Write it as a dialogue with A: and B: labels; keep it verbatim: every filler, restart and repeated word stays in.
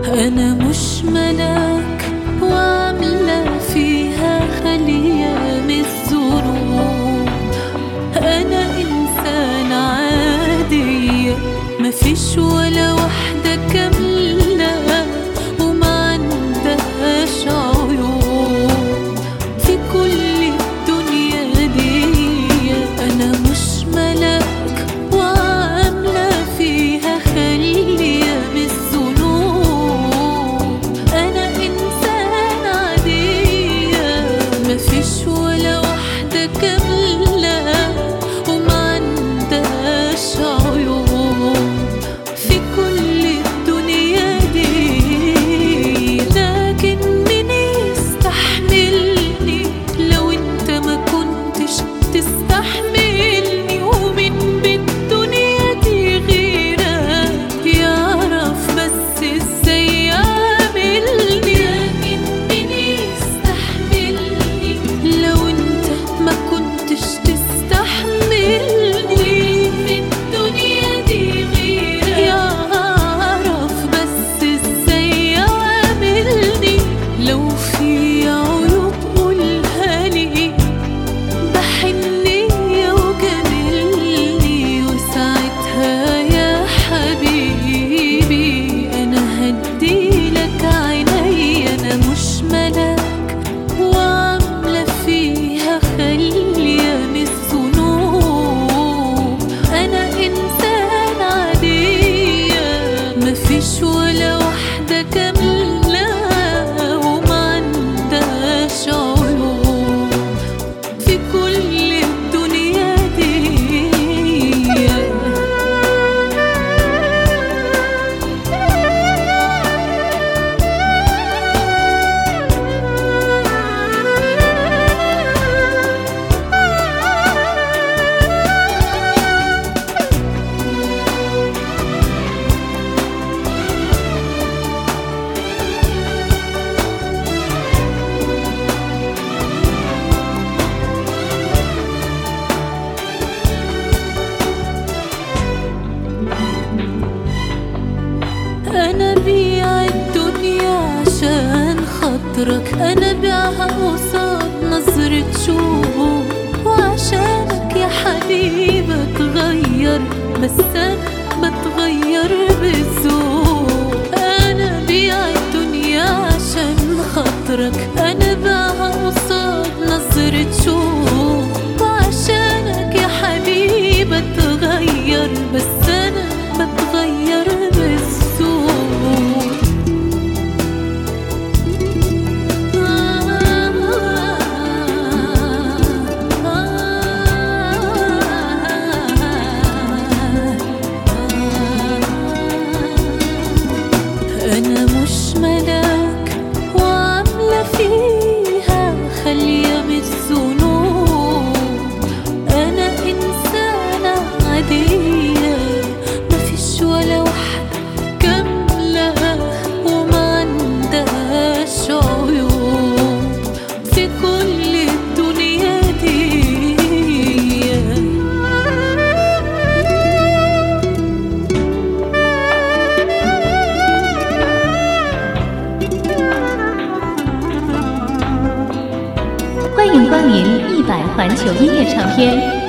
A: أنا مش ملاك وعاملة فيها خلية من الذنوب. أنا إنسان عادية مفيش ولا واحدة كاملة وما عندهاش عيوب في كل الدنيا دي. أنا مش ملاك وعاملة فيها خلية من الذنوب. أنا إنسان عادية مفيش ولا واحدة كاملة وما عندهاش عيوب في كل الدنيا دي. لكن مين يستحملني لو انت ما كنتش تستحملني؟ ومين بالدنيا دي غيرك يعرف بس ازاي يعملني؟ لكن مين يستحملني لو انت ما كنتش تستحملني؟ في الدنيا دي غيرك يعرف بس ازاي يعملني. لو في عيوب قولها لي بحنية وجملني، وساعتها يا حبيبي أنا هديلك عيني. أنا مش ملاك وعاملة فيها خلية من الذنوب. أنا إنسان عادية مفيش ولا واحدة كاملة وما عندهاش عيوب في كل الدنيا دي. أنا بيع الدنيا عشان خاطرك، أنا بيعها قصاد نظرة شوق. وعشانك يا حبيبي اتغير، بس أنا بتغير بالذوق. أنا بيع الدنيا عشان خاطرك، أنا بيعها قصاد نظرة شوق. وعشانك يا حبيبي اتغير، بس أنا بتغير بالذوق. أنا مش ملاك وعاملة فيها خلية من الذنوب. أنا إنسانة عادية مفيش ولا واحدة كاملة وما عندهاش عيوب في كل الدنيا دي.
B: 欢迎光临一百环球音乐唱片。